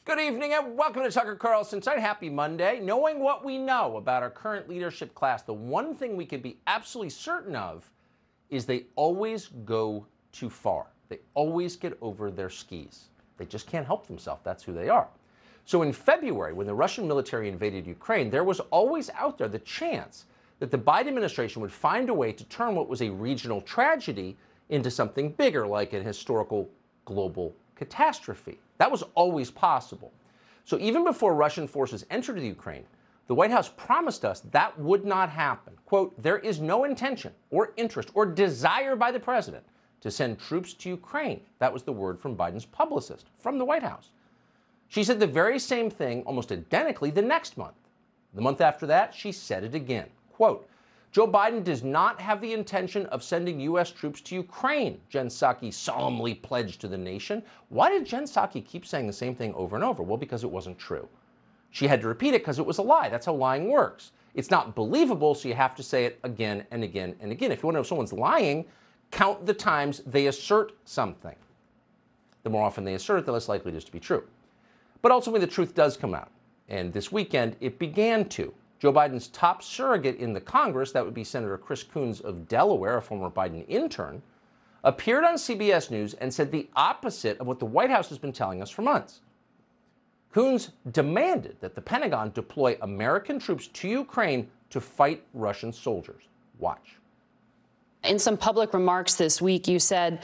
Good evening and welcome to Tucker Carlson Tonight. Happy Monday. Knowing what we know about our current leadership class, the one thing we can be absolutely certain of is they always go too far. They always get over their skis. They just can't help themselves. That's who they are. So in February, when the Russian military invaded Ukraine, there was always out there the chance that the Biden administration would find a way to turn what was a regional tragedy into something bigger, like an historical global catastrophe. That was always possible. So even before Russian forces entered the Ukraine, the White House promised us that would not happen. Quote, there is no intention or interest or desire by the president to send troops to Ukraine. That was the word from Biden's publicist from the White House. She said the very same thing almost identically the next month. The month after that, she said it again. Quote, Joe Biden does not have the intention of sending U.S. troops to Ukraine, Jen Psaki solemnly pledged to the nation. Why did Jen Psaki keep saying the same thing over and over? Well, because it wasn't true. She had to repeat it because it was a lie. That's how lying works. It's not believable, so you have to say it again and again and again. If you want to know if someone's lying, count the times they assert something. The more often they assert it, the less likely it is to be true. But ultimately, the truth does come out. And this weekend, it began to. Joe Biden's top surrogate in the Congress, that would be Senator Chris Coons of Delaware, a former Biden intern, appeared on CBS News and said the opposite of what the White House has been telling us for months. Coons demanded that the Pentagon deploy American troops to Ukraine to fight Russian soldiers. Watch. In some public remarks this week, you said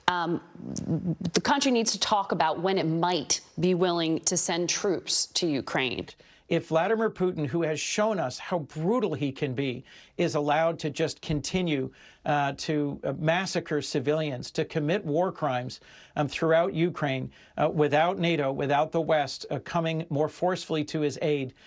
the country needs to talk about when it might be willing to send troops to Ukraine. If Vladimir Putin, who has shown us how brutal he can be, is allowed to just continue to massacre civilians, to commit war crimes throughout Ukraine without NATO, without the West coming more forcefully to his aid,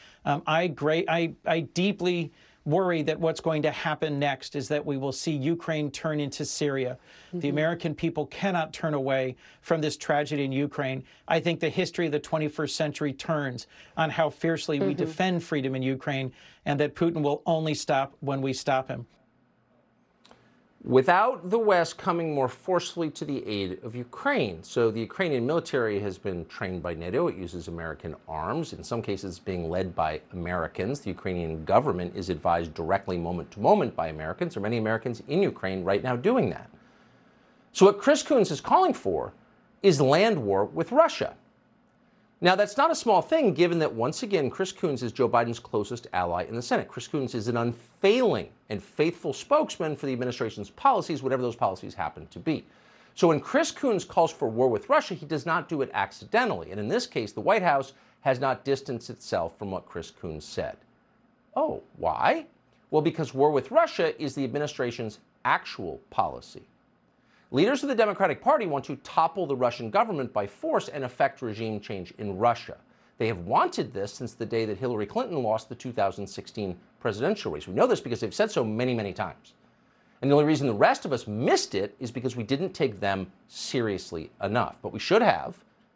I deeply worry that what's going to happen next is that we will see Ukraine turn into Syria. Mm-hmm. The American people cannot turn away from this tragedy in Ukraine. I think the history of the 21st century turns on how fiercely we defend freedom in Ukraine, and that Putin will only stop when we stop him. Without the West coming more forcefully to the aid of Ukraine. So the Ukrainian military has been trained by NATO. It uses American arms, in some cases being led by Americans. The Ukrainian government is advised directly moment to moment by Americans. There are many Americans in Ukraine right now doing that. So what Chris Coons is calling for is land war with Russia. Now, that's not a small thing, given that, once again, Chris Coons is Joe Biden's closest ally in the Senate. Chris Coons is an unfailing and faithful spokesman for the administration's policies, whatever those policies happen to be. So when Chris Coons calls for war with Russia, he does not do it accidentally. And in this case, the White House has not distanced itself from what Chris Coons said. Oh, why? Well, because war with Russia is the administration's actual policy. Leaders of the Democratic Party want to topple the Russian government by force and effect regime change in Russia. They have wanted this since the day that Hillary Clinton lost the 2016 presidential race. We know this because they've said so many, many times. And the only reason the rest of us missed it is because we didn't take them seriously enough. But we should have.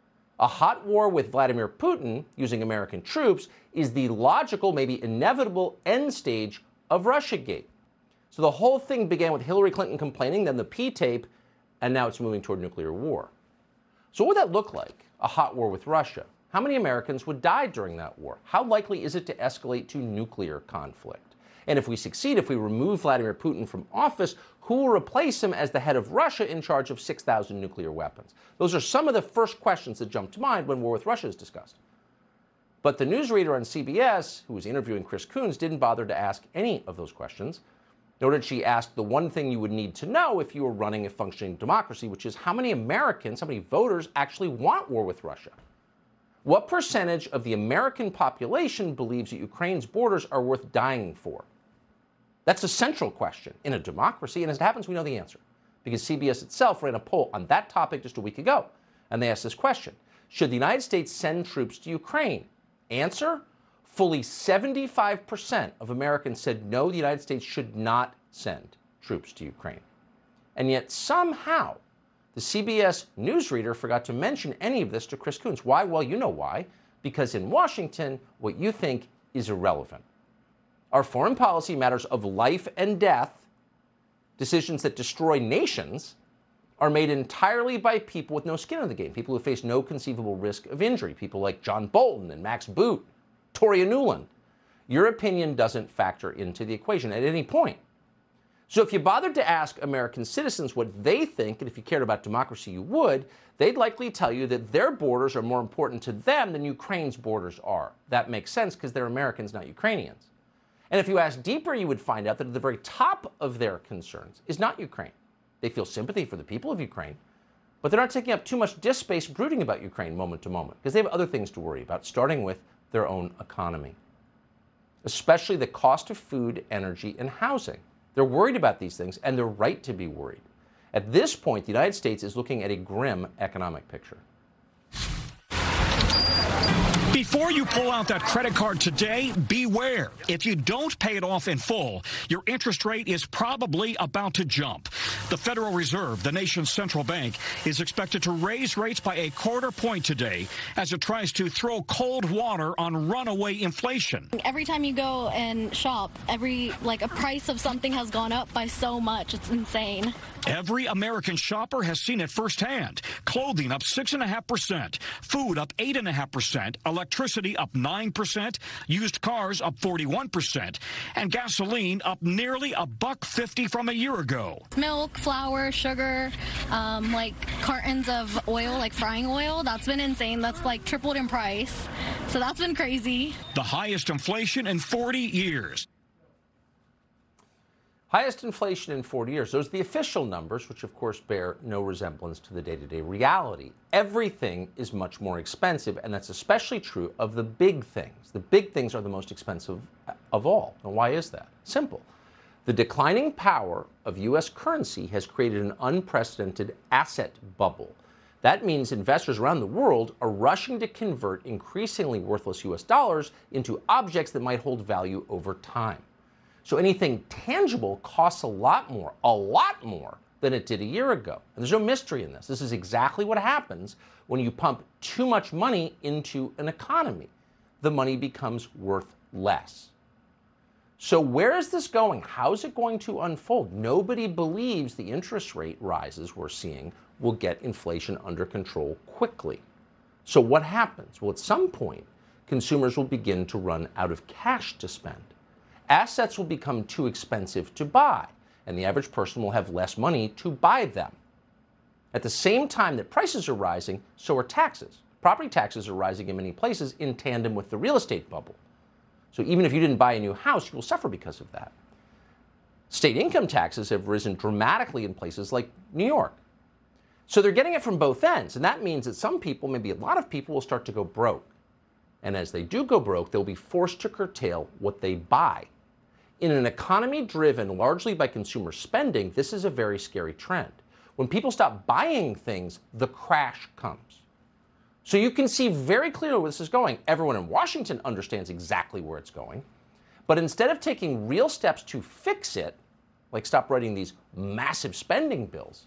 A hot war with Vladimir Putin using American troops is the logical, maybe inevitable end stage of Russiagate. So the whole thing began with Hillary Clinton complaining, then the P-tape, and now it's moving toward nuclear war. So what would that look like, a hot war with Russia? How many Americans would die during that war? How likely is it to escalate to nuclear conflict? And if we succeed, if we remove Vladimir Putin from office, who will replace him as the head of Russia in charge of 6,000 nuclear weapons? Those are some of the first questions that jump to mind when war with Russia is discussed. But the newsreader on CBS, who was interviewing Chris Coons, didn't bother to ask any of those questions. Nor did she ask the one thing you would need to know if you were running a functioning democracy, which is how many Americans, how many voters actually want war with Russia? What percentage of the American population believes that Ukraine's borders are worth dying for? That's a central question in a democracy, and as it happens, we know the answer, because CBS itself ran a poll on that topic just a week ago, and they asked this question: should the United States send troops to Ukraine? Answer: fully 75% of Americans said no, the United States should not send troops to Ukraine. And yet somehow the CBS newsreader forgot to mention any of this to Chris Coons. Why? Well, you know why. Because in Washington, what you think is irrelevant. Our foreign policy matters of life and death, decisions that destroy nations, are made entirely by people with no skin in the game, people who face no conceivable risk of injury, people like John Bolton and Max Boot, Toria Nuland. Your opinion doesn't factor into the equation at any point. So if you bothered to ask American citizens what they think, and if you cared about democracy you would, they'd likely tell you that their borders are more important to them than Ukraine's borders are. That makes sense because they're Americans, not Ukrainians. And if you ask deeper, you would find out that at the very top of their concerns is not Ukraine. They feel sympathy for the people of Ukraine, but they're not taking up too much disk space brooding about Ukraine moment to moment because they have other things to worry about, starting with their own economy, especially the cost of food, energy, and housing. They're worried about these things, and they're right to be worried. At this point, the United States is looking at a grim economic picture. Before you pull out that credit card today, beware. If you don't pay it off in full, your interest rate is probably about to jump. The Federal Reserve, the nation's central bank, is expected to raise rates by a quarter point today as it tries to throw cold water on runaway inflation. Every time you go and shop, a price of something has gone up by so much. It's insane. Every American shopper has seen it firsthand. Clothing up 6.5%, food up 8.5%, electricity up 9%, used cars up 41%, and gasoline up nearly $1.50 from a year ago. Milk, flour, sugar, cartons of oil, like frying oil, that's been insane. That's tripled in price. So that's been crazy. The highest inflation in 40 years. Highest inflation in 40 years. Those are the official numbers, which of course bear no resemblance to the day-to-day reality. Everything is much more expensive, and that's especially true of the big things. The big things are the most expensive of all. And why is that? Simple. The declining power of U.S. currency has created an unprecedented asset bubble. That means investors around the world are rushing to convert increasingly worthless U.S. dollars into objects that might hold value over time. So anything tangible costs a lot more than it did a year ago. And there's no mystery in this. This is exactly what happens when you pump too much money into an economy. The money becomes worth less. So where is this going? How is it going to unfold? Nobody believes the interest rate rises we're seeing will get inflation under control quickly. So what happens? Well, at some point, consumers will begin to run out of cash to spend. Assets will become too expensive to buy, and the average person will have less money to buy them. At the same time that prices are rising, so are taxes. Property taxes are rising in many places in tandem with the real estate bubble. So even if you didn't buy a new house, you will suffer because of that. State income taxes have risen dramatically in places like New York. So they're getting it from both ends, and that means that some people, maybe a lot of people, will start to go broke. And as they do go broke, they'll be forced to curtail what they buy. In an economy driven largely by consumer spending, this is a very scary trend. When people stop buying things, the crash comes. So you can see very clearly where this is going. Everyone in Washington understands exactly where it's going. But instead of taking real steps to fix it, like stop writing these massive spending bills,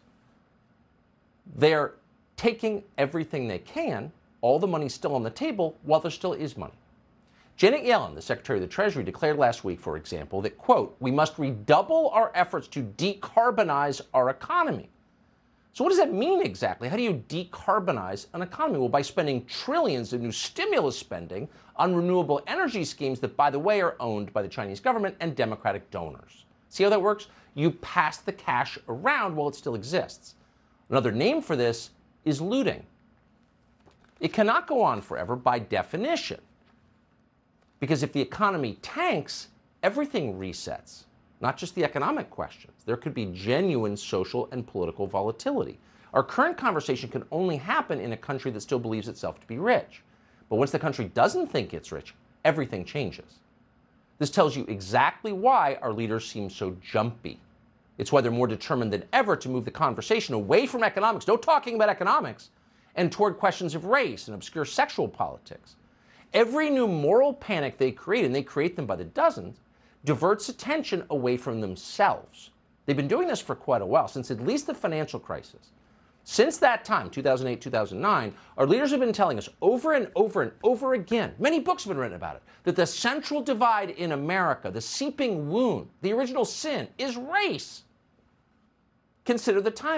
they're taking everything they can, all the money's still on the table while there still is money. Janet Yellen, the Secretary of the Treasury, declared last week, for example, that, quote, we must redouble our efforts to decarbonize our economy. So what does that mean exactly? How do you decarbonize an economy? Well, by spending trillions in new stimulus spending on renewable energy schemes that, by the way, are owned by the Chinese government and Democratic donors. See how that works? You pass the cash around while it still exists. Another name for this is looting. It cannot go on forever by definition. Because if the economy tanks, everything resets, not just the economic questions. There could be genuine social and political volatility. Our current conversation can only happen in a country that still believes itself to be rich. But once the country doesn't think it's rich, everything changes. This tells you exactly why our leaders seem so jumpy. It's why they're more determined than ever to move the conversation away from economics, no talking about economics, and toward questions of race and obscure sexual politics. Every new moral panic they create, and they create them by the dozens, diverts attention away from themselves. They've been doing this for quite a while, since at least the financial crisis. Since that time, 2008, 2009, our leaders have been telling us over and over and over again, many books have been written about it, that the central divide in America, the seeping wound, the original sin, is race. Consider the timing.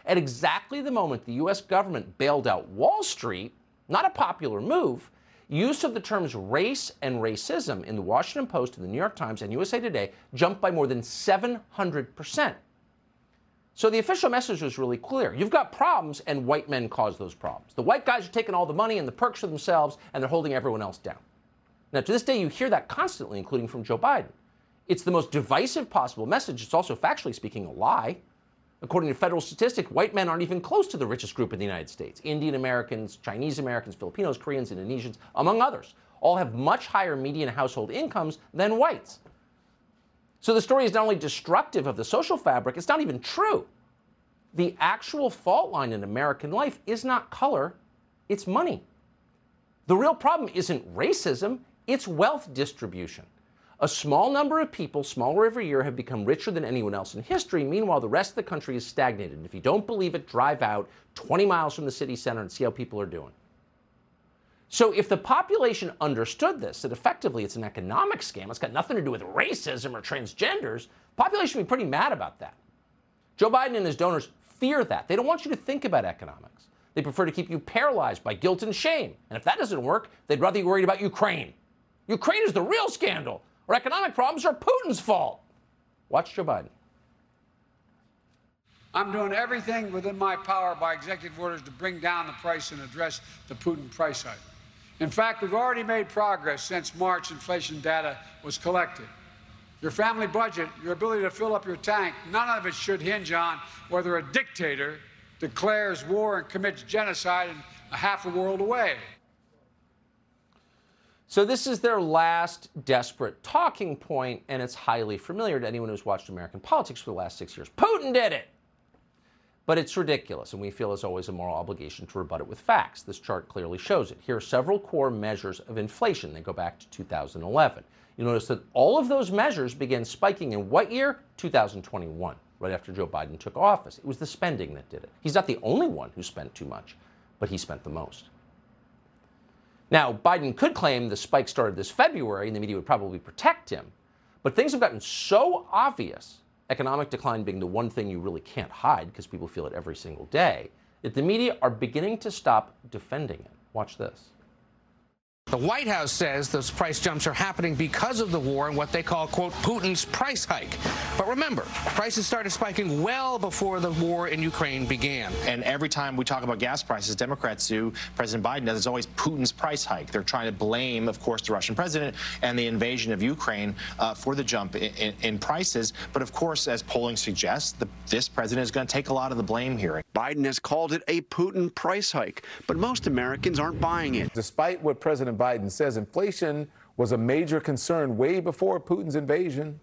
at exactly the moment the U.S. government bailed out Wall Street, not a popular move, use of the terms race and racism in the Washington Post, and the New York Times, and USA Today jumped by more than 700%. So the official message was really clear. You've got problems, and white men cause those problems. The white guys are taking all the money and the perks for themselves, and they're holding everyone else down. Now, to this day, you hear that constantly, including from Joe Biden. It's the most divisive possible message. It's also, factually speaking, a lie. According to federal statistics, white men aren't even close to the richest group in the United States. Indian Americans, Chinese Americans, Filipinos, Koreans, Indonesians, among others, all have much higher median household incomes than whites. So the story is not only destructive of the social fabric, it's not even true. The actual fault line in American life is not color, it's money. The real problem isn't racism, it's wealth distribution. A small number of people, smaller every year, have become richer than anyone else in history. Meanwhile, the rest of the country is stagnated. And if you don't believe it, drive out 20 miles from the city center and see how people are doing. So if the population understood this, that effectively it's an economic scam, it's got nothing to do with racism or transgenders, the population would be pretty mad about that. Joe Biden and his donors fear that. They don't want you to think about economics. They prefer to keep you paralyzed by guilt and shame. And if that doesn't work, they'd rather you worried about Ukraine. Ukraine is the real scandal. Our economic problems are Putin's fault. Watch Joe Biden. I'm doing everything within my power by executive orders to bring down the price and address the Putin price hike. In fact, we've already made progress since March inflation data was collected. Your family budget, your ability to fill up your tank, none of it should hinge on whether a dictator declares war and commits genocide in a half a world away. So this is their last desperate talking point, and it's highly familiar to anyone who's watched American politics for the last 6 years. Putin did it! But it's ridiculous, and we feel there's always a moral obligation to rebut it with facts. This chart clearly shows it. Here are several core measures of inflation. They go back to 2011. You'll notice that all of those measures began spiking in what year? 2021, right after Joe Biden took office. It was the spending that did it. He's not the only one who spent too much, but he spent the most. Now, Biden could claim the spike started this February, and the media would probably protect him. But things have gotten so obvious, economic decline being the one thing you really can't hide because people feel it every single day, that the media are beginning to stop defending it. Watch this. The White House says those price jumps are happening because of the war and what they call, quote, Putin's price hike. But remember, prices started spiking well before the war in Ukraine began. And every time we talk about gas prices, Democrats do, President Biden does, it's always Putin's price hike. They're trying to blame, of course, the Russian president and the invasion of Ukraine for the jump in prices. But of course, as polling suggests, this president is going to take a lot of the blame here. Biden has called it a Putin price hike, but most Americans aren't buying it. Despite what President Biden says, inflation was a major concern way before Putin's invasion.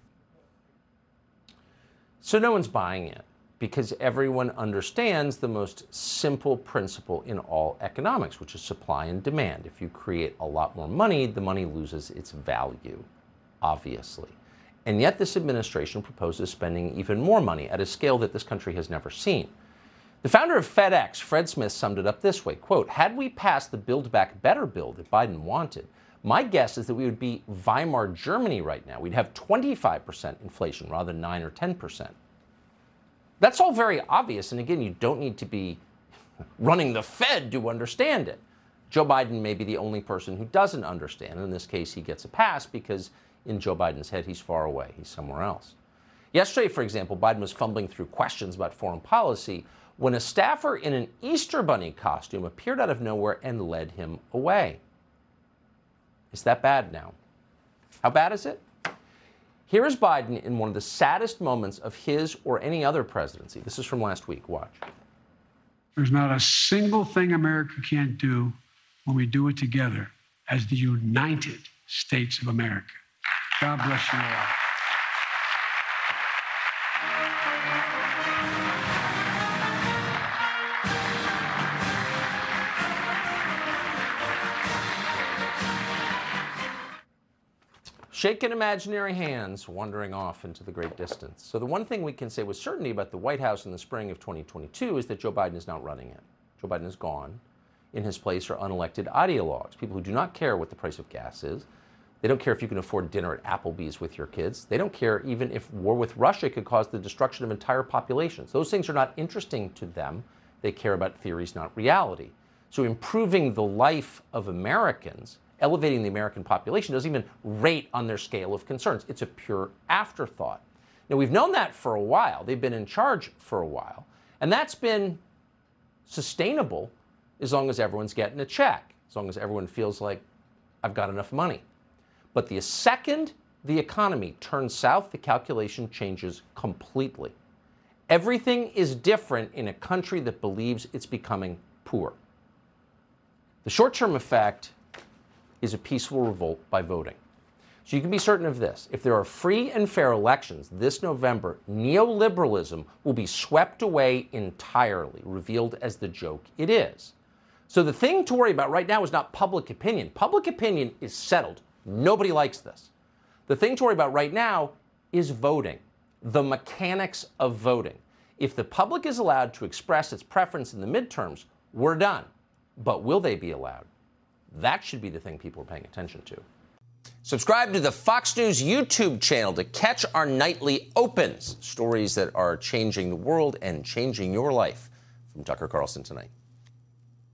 So no one's buying it because everyone understands the most simple principle in all economics, which is supply and demand. If you create a lot more money, the money loses its value, obviously. And yet this administration proposes spending even more money at a scale that this country has never seen. The founder of FedEx, Fred Smith, summed it up this way, quote, had we passed the Build Back Better bill that Biden wanted, my guess is that we would be Weimar Germany right now. We'd have 25% inflation rather than 9 or 10%. That's all very obvious. And again, you don't need to be running the Fed to understand it. Joe Biden may be the only person who doesn't understand. In this case, he gets a pass because in Joe Biden's head, he's far away. He's somewhere else. Yesterday, for example, Biden was fumbling through questions about foreign policy when a staffer in an Easter Bunny costume appeared out of nowhere and led him away. Is that bad now? How bad is it? Here is Biden in one of the saddest moments of his or any other presidency. This is from last week. Watch. There's not a single thing America can't do when we do it together as the United States of America. God bless you all. Shaking imaginary hands, wandering off into the great distance. So the one thing we can say with certainty about the White House in the spring of 2022 is that Joe Biden is not running it. Joe Biden is gone. In his place are unelected ideologues, people who do not care what the price of gas is. They don't care if you can afford dinner at Applebee's with your kids. They don't care even if war with Russia could cause the destruction of entire populations. Those things are not interesting to them. They care about theories, not reality. So improving the life of Americans, elevating the American population, doesn't even rate on their scale of concerns. It's a pure afterthought. Now, we've known that for a while. They've been in charge for a while. And that's been sustainable as long as everyone's getting a check, as long as everyone feels like I've got enough money. But the second the economy turns south, the calculation changes completely. Everything is different in a country that believes it's becoming poor. The short-term effect is a peaceful revolt by voting. So you can be certain of this. If there are free and fair elections this November, neoliberalism will be swept away entirely, revealed as the joke it is. So the thing to worry about right now is not public opinion. Public opinion is settled. Nobody likes this. The thing to worry about right now is voting, the mechanics of voting. If the public is allowed to express its preference in the midterms, we're done. But will they be allowed? That should be the thing people are paying attention to. Subscribe to the Fox News YouTube channel to catch our nightly opens, stories that are changing the world and changing your life. From Tucker Carlson tonight.